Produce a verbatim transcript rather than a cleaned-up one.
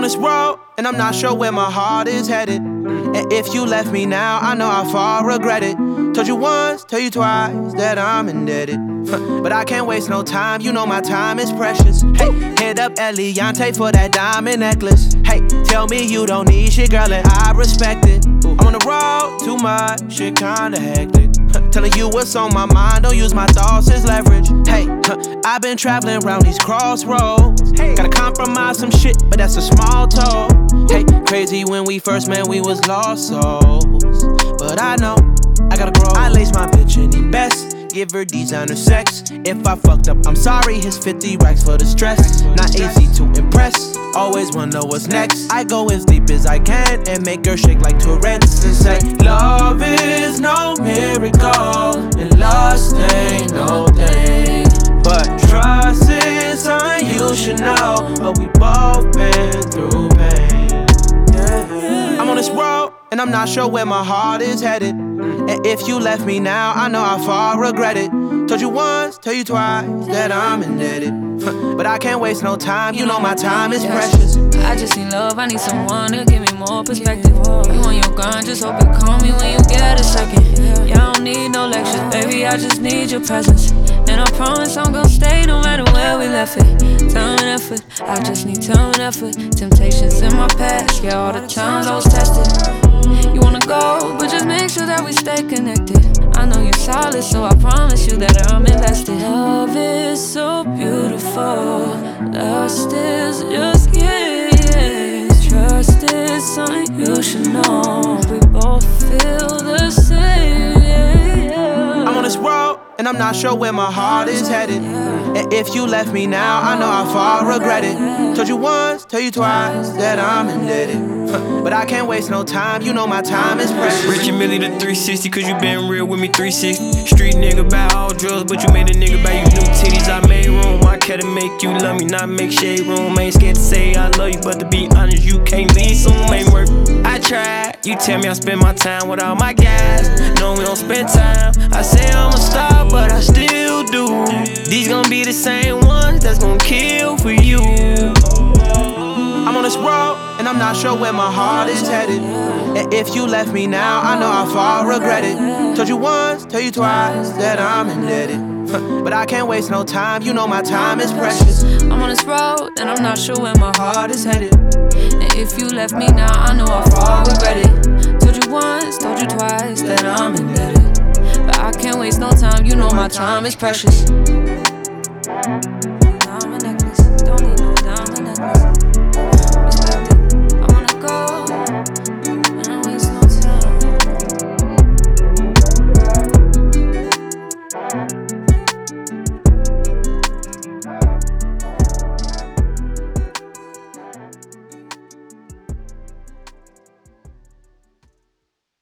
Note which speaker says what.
Speaker 1: this road, and I'm not sure where my heart is headed. And if you left me now, I know how far I regret it. Told you once, tell you twice that I'm indebted. But I can't waste no time, you know my time is precious. Hey, hit up Eliante for that diamond necklace. Hey, tell me you don't need shit, girl, and I respect it. I'm on the road, too much, shit kinda hectic. Telling you what's on my mind, don't use my thoughts as leverage. Hey, I've been traveling around these crossroads. Gotta compromise some shit, but that's a small toll. Hey, crazy when we first met, we was lost souls. But I know, I gotta grow. I lace my bitch in the best. Give her designer sex. If I fucked up, I'm sorry. Here's fifty racks for the stress. Not easy to impress. Always wanna know what's next. I go as deep as I can and make her shake like Tourette's and say, love is no miracle and lust ain't no thing. But trust is something you should know. But we both been through pain. Yeah. I'm on this road and I'm not sure where my heart is headed. And if you left me now, I know how far I regret it. Told you once, tell you twice that I'm indebted. But I can't waste no time, you know my time is precious.
Speaker 2: I just need love, I need someone to give me more perspective. You on your grind, just hope you call me when you get a second. Yeah, I don't need no lectures, baby, I just need your presence. And I promise I'm gon' stay no matter where we left it. Time and effort, I just need time and effort. Temptations in my past, yeah, all the times I was tested. You wanna go, but just make sure that we stay connected. I know you're solid, so I promise you that I'm invested. Love is so beautiful, lust is just yes. Trust is something you should know. We both feel the same.
Speaker 1: I'm on this road, and I'm not sure where my heart is headed. And if you left me now, I know how far I regret it. Told you once, tell you twice that I'm indebted. But I can't waste no time, you know my time is precious.
Speaker 3: Rich and Millie the three sixty, cause you been real with me three sixty. Street nigga buy all drugs, but you made a nigga buy you new titties. I made room, I care to make you love me, not make shade room. Ain't scared to say I love you, but to be honest, you can't leave soon, ain't work. I tried, you tell me I spend my time with all my guys. No, we don't spend time. I say I'm a star, but I still do. These gon' be the same ones that's gon' kill for you.
Speaker 1: I'm on this road, and I'm not sure where my heart is headed. And if you left me now, I know how far I regret it. Told you once, tell you twice that I'm indebted. But I can't waste no time, you know my time is precious.
Speaker 2: I'm on this road, and I'm not sure where my heart is headed. And if you left me now, I know how far I regret it. Told you once, told you twice that I'm indebted. But I can't waste no time, you know my time is precious. Diamond necklace, don't need